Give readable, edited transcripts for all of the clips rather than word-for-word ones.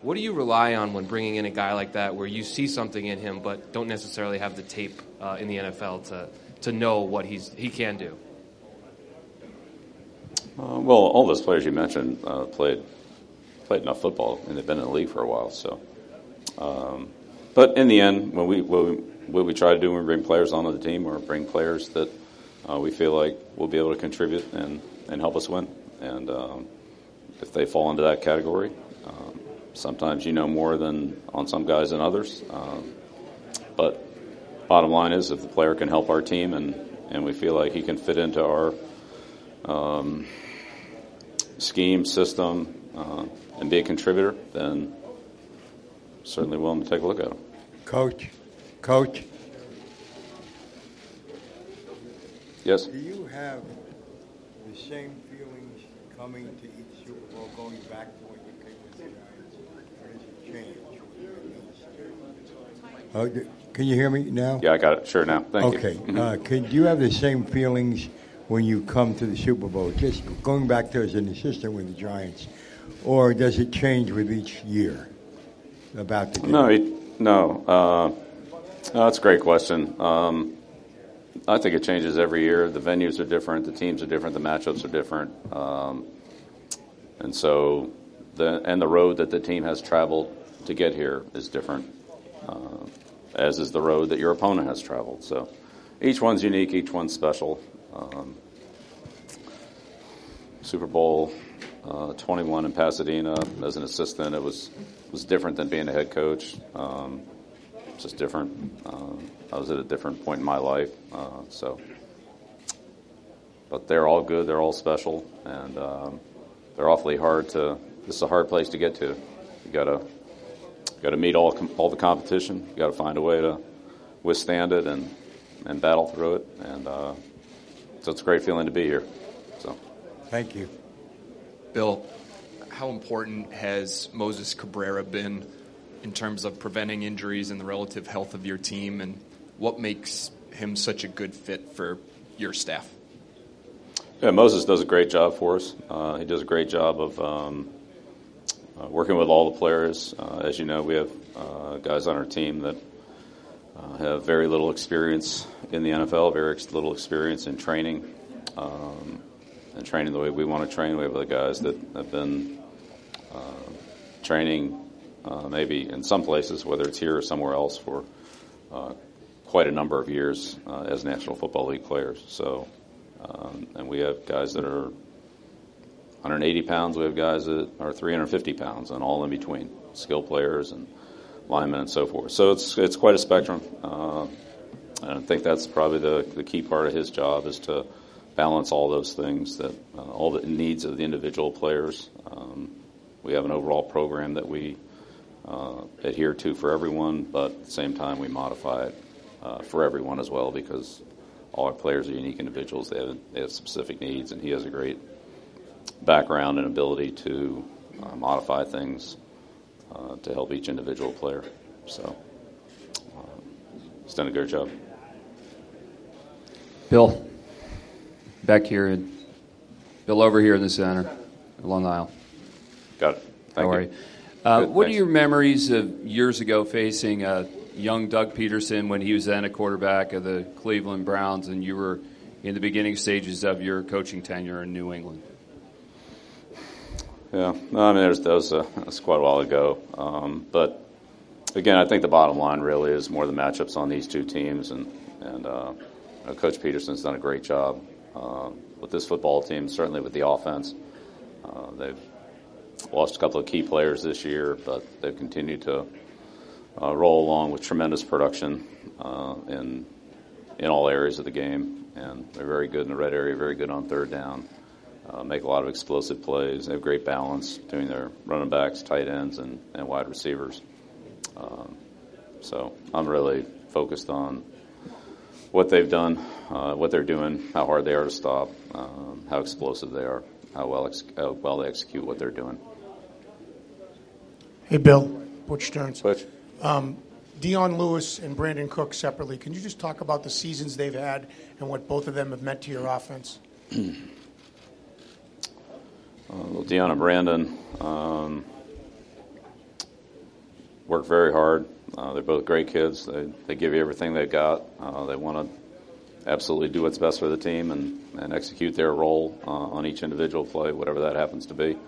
What do you rely on when bringing in a guy like that, where you see something in him but don't necessarily have the tape in the NFL to know what he can do? Well, all those players you mentioned played enough football, and they've been in the league for a while. So, but in the end, what we try to do when we bring players onto the team, or bring players that we feel like will be able to contribute and help us win. And if they fall into that category, sometimes you know more than on some guys than others. But bottom line is, if the player can help our team and we feel like he can fit into our scheme, system, and be a contributor, then certainly willing to take a look at him. Coach. Yes. Do you have the same feelings coming to each Super Bowl, going back to when you came with the Giants, or does it change? Can you hear me now? Yeah, I got it. Sure now. Thank you. Okay. Do you have the same feelings when you come to the Super Bowl, just going back to as an assistant with the Giants, or does it change with each year about the game? No. That's a great question. I think it changes every year. The venues are different, the teams are different, the matchups are different, and so the road that the team has traveled to get here is different, as is the road that your opponent has traveled. So each one's unique, each one's special. Super Bowl 21 in Pasadena as an assistant, it was different than being a head coach. Just different. I was at a different point in my life, but they're all good. They're all special, and they're awfully hard to. This is a hard place to get to. You gotta meet all the competition. You gotta find a way to withstand it and battle through it, and so it's a great feeling to be here. So, thank you, Bill. How important has Moses Cabrera been in terms of preventing injuries and the relative health of your team, and what makes him such a good fit for your staff? Yeah, Moses does a great job for us. He does a great job of working with all the players. As you know, we have guys on our team that have very little experience in the NFL, very little experience in training, and training the way we want to train. We have other guys that have been training maybe in some places, whether it's here or somewhere else, for quite a number of years as National Football League players. So, and we have guys that are 180 pounds. We have guys that are 350 pounds, and all in between, skill players and linemen and so forth. So it's quite a spectrum. And I think that's probably the key part of his job, is to balance all those things, that all the needs of the individual players. We have an overall program that we adhere to for everyone, but at the same time we modify it for everyone as well, because all our players are unique individuals. They have specific needs, and he has a great background and ability to modify things to help each individual player. So he's done a good job. Bill, back here, and Bill over here in the center, along the aisle. Got it. Thank How are you? What are your memories of years ago facing young Doug Peterson when he was then a quarterback of the Cleveland Browns, and you were in the beginning stages of your coaching tenure in New England? Yeah, no, I mean, that's quite a while ago. But again, I think the bottom line really is more the matchups on these two teams, and Coach Peterson's done a great job with this football team, certainly with the offense. They've lost a couple of key players this year, but they've continued to roll along with tremendous production in all areas of the game, and they're very good in the red area, very good on third down. Make a lot of explosive plays. They have great balance between their running backs, tight ends, and wide receivers. So I'm really focused on what they've done, what they're doing, how hard they are to stop, how explosive they are, how well they execute what they're doing. Hey, Bill. Butch Stearns. Butch. Dion Lewis and Brandon Cook separately. Can you just talk about the seasons they've had and what both of them have meant to your offense? Well, Dion and Brandon, work very hard. They're both great kids. They give you everything they've got. They want to absolutely do what's best for the team and execute their role on each individual play, whatever that happens to be.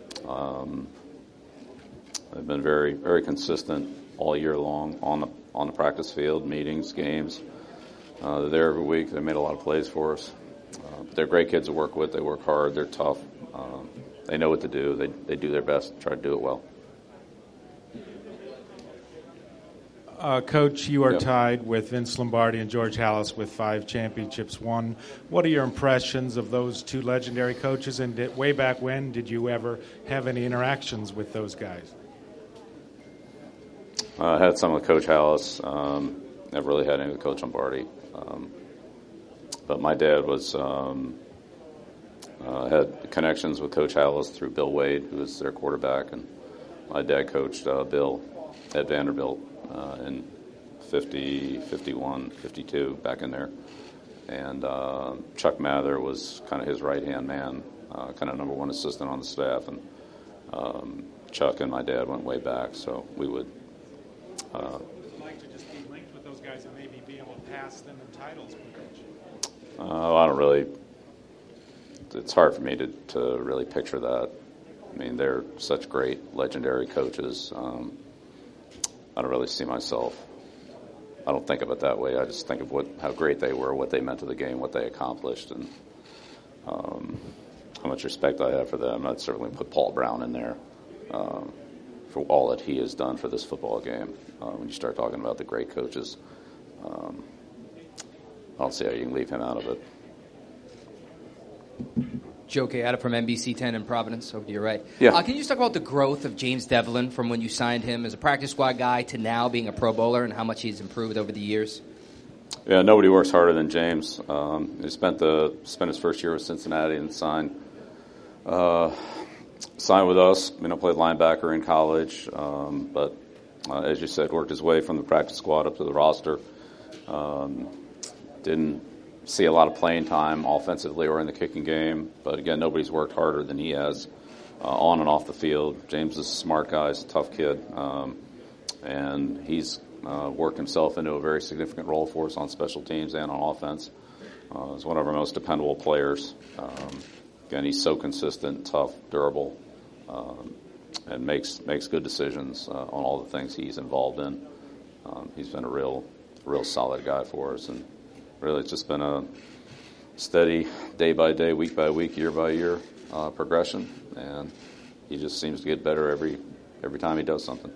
They've been very, very consistent all year long on the practice field, meetings, games. They're there every week. They made a lot of plays for us. But they're great kids to work with. They work hard. They're tough. They know what to do. They do their best, try to do it well. Coach, you are tied with Vince Lombardi and George Halas with 5 championships won. What are your impressions of those 2 legendary coaches? And way back when, did you ever have any interactions with those guys? I had some with Coach Halas. Never really had any with Coach Lombardi. But my dad was had connections with Coach Halas through Bill Wade, who was their quarterback, and my dad coached Bill at Vanderbilt in 50, 51, 52, back in there. And Chuck Mather was kind of his right-hand man, kind of number 1 assistant on the staff. And Chuck and my dad went way back, so we would... like to just be linked with those guys and maybe be able to pass them in titles, Coach? I don't really... It's hard for me to really picture that. I mean, they're such great, legendary coaches. I don't really see myself. I don't think of it that way. I just think of how great they were, what they meant to the game, what they accomplished, and how much respect I have for them. I'd certainly put Paul Brown in there for all that he has done for this football game. When you start talking about the great coaches, I don't see how you can leave him out of it. Joe Kayada from NBC 10 in Providence, over to your right. Yeah. Can you just talk about the growth of James Devlin from when you signed him as a practice squad guy to now being a Pro Bowler and how much he's improved over the years? Yeah, nobody works harder than James. He spent his first year with Cincinnati and signed with us. Played linebacker in college, but as you said, worked his way from the practice squad up to the roster. Didn't see a lot of playing time offensively or in the kicking game, but again, nobody's worked harder than he has on and off the field. James is a smart guy, he's a tough kid, and he's worked himself into a very significant role for us on special teams and on offense. He's one of our most dependable players. Again, he's so consistent, tough, durable, and makes good decisions on all the things he's involved in. He's been a real solid guy for us, and really, it's just been a steady, day by day, week by week, year by year progression, and he just seems to get better every time he does something.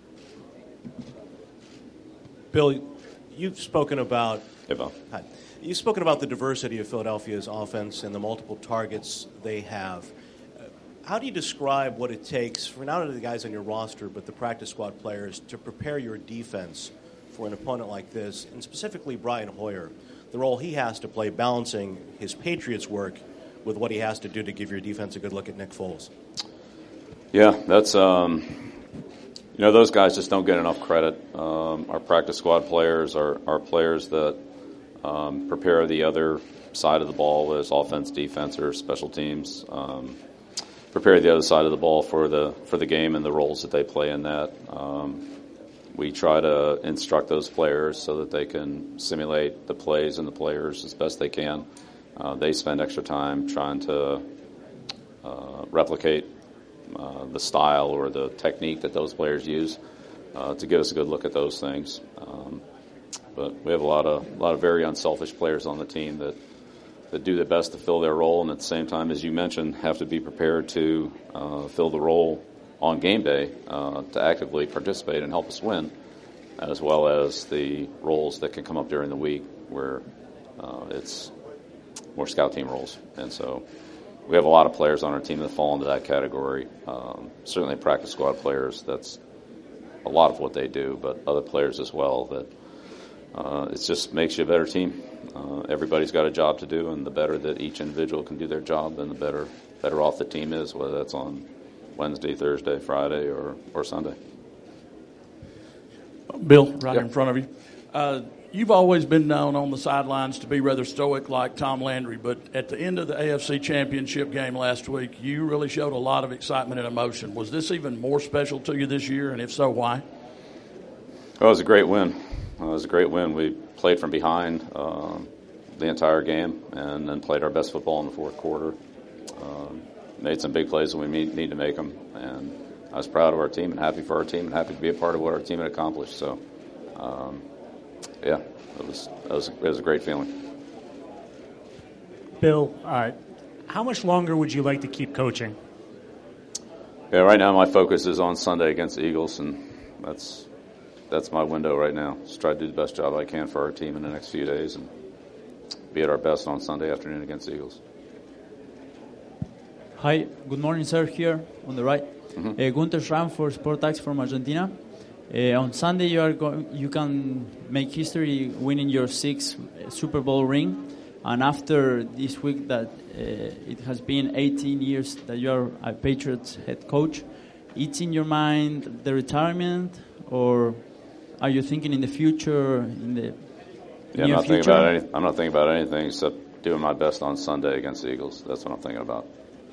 Bill, you've spoken about Hi. You've spoken about the diversity of Philadelphia's offense and the multiple targets they have. How do you describe what it takes for not only the guys on your roster but the practice squad players to prepare your defense for an opponent like this, and specifically Brian Hoyer, the role he has to play balancing his Patriots work with what he has to do to give your defense a good look at Nick Foles? Yeah, that's those guys just don't get enough credit. Our practice squad players are players that prepare the other side of the ball, whether it's offense, defense, or special teams. Prepare the other side of the ball for the game and the roles that they play in that. We try to instruct those players so that they can simulate the plays and the players as best they can. They spend extra time trying to replicate the style or the technique that those players use to give us a good look at those things. But we have a lot of very unselfish players on the team that do their best to fill their role, and at the same time, as you mentioned, have to be prepared to fill the role on game day to actively participate and help us win, as well as the roles that can come up during the week where it's more scout team roles. And so we have a lot of players on our team that fall into that category. Certainly practice squad players, that's a lot of what they do, but other players as well. That it just makes you a better team. Everybody's got a job to do, and the better that each individual can do their job, then the better off the team is, whether that's on Wednesday, Thursday, Friday, or Sunday. Bill, right in front of you. You've always been known on the sidelines to be rather stoic like Tom Landry, but at the end of the AFC Championship game last week, you really showed a lot of excitement and emotion. Was this even more special to you this year, and if so, why? Well, it was a great win. We played from behind the entire game and then played our best football in the fourth quarter. Made some big plays when we need to make them. And I was proud of our team and happy for our team and happy to be a part of what our team had accomplished. So, it was a great feeling. Bill, how much longer would you like to keep coaching? Yeah, right now my focus is on Sunday against the Eagles, and that's my window right now. Just try to do the best job I can for our team in the next few days and be at our best on Sunday afternoon against the Eagles. Hi, good morning, sir. Here on the right, Gunther Schramm for Sportax from Argentina. On Sunday, you can make history winning your 6th Super Bowl ring, and after this week that it has been 18 years that you are a Patriots head coach, it's in your mind the retirement, or are you thinking in the future, in the near future? I'm not thinking about anything except doing my best on Sunday against the Eagles. That's what I'm thinking about.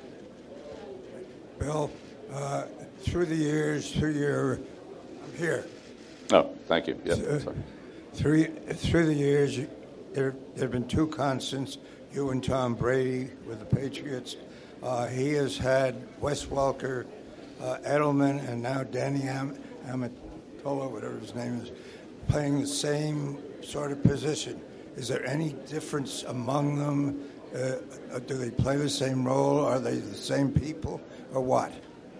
Bill, through the years, I'm here. Oh, thank you. Yeah, sorry. Through the years, there have been two constants, you and Tom Brady with the Patriots. He has had Wes Welker, Edelman, and now Danny Amendola, whatever his name is, playing the same sort of position. Is there any difference among them? Do they play the same role? Are they the same people, or what?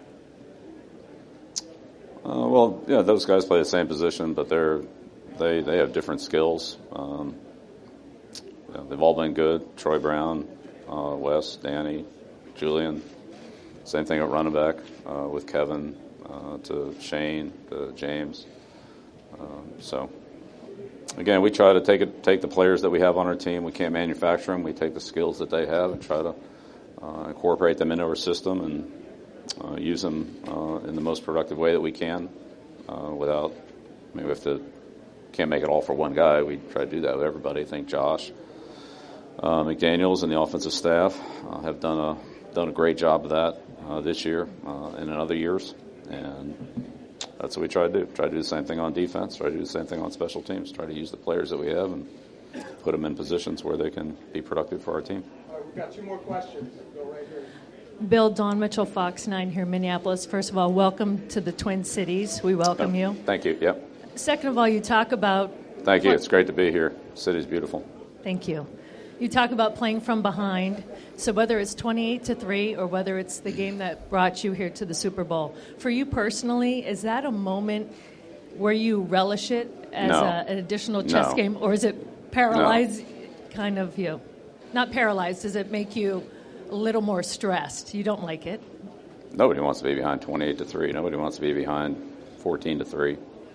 Well, yeah, those guys play the same position, but they have different skills. They've all been good. Troy Brown, Wes, Danny, Julian. Same thing at running back with Kevin, to Shane, to James. So, again, we try to take the players that we have on our team. We can't manufacture them. We take the skills that they have and try to incorporate them into our system and use them in the most productive way that we can without, can't make it all for one guy. We try to do that with everybody. I think Josh McDaniels and the offensive staff have done a great job of that this year and in other years. And that's what we try to do. Try to do the same thing on defense. Try to do the same thing on special teams. Try to use the players that we have and put them in positions where they can be productive for our team. All right, we've got 2 more questions. Go right here. Bill, Dawn Mitchell, Fox 9 here in Minneapolis. First of all, welcome to the Twin Cities. We welcome you. Thank you. Yep. Second of all, you talk about... Thank you. It's great to be here. The city's beautiful. Thank you. You talk about playing from behind. So whether it's 28-3 or whether it's the game that brought you here to the Super Bowl, for you personally, is that a moment where you relish it as an additional chess game, or is it paralyzed kind of you? Not paralyzed. Does it make you a little more stressed? You don't like it? Nobody wants to be behind 28-3. Nobody wants to be behind 14-3.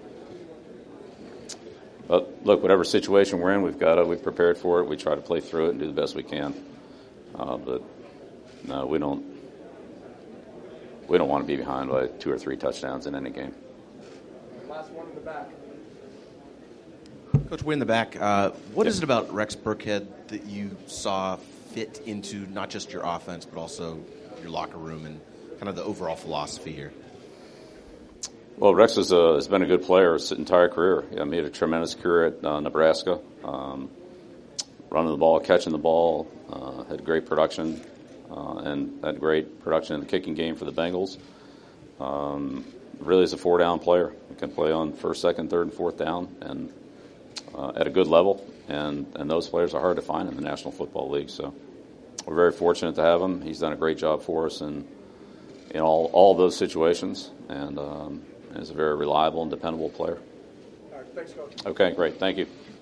But look, whatever situation we're in, we've prepared for it. We try to play through it and do the best we can. But no, we don't want to be behind by 2 or 3 touchdowns in any game. Last one in the back. Coach, way in the back. What is it about Rex Burkhead that you saw fit into not just your offense but also your locker room and kind of the overall philosophy here? Well, Rex has been a good player his entire career. He had a tremendous career at Nebraska, running the ball, catching the ball, had great production, and had great production in the kicking game for the Bengals. Really is a 4-down player. He can play on 1st, 2nd, 3rd, and 4th down, and at a good level. And those players are hard to find in the National Football League. So we're very fortunate to have him. He's done a great job for us in all of those situations, and is a very reliable and dependable player. All right, thanks, Coach. Okay, great. Thank you.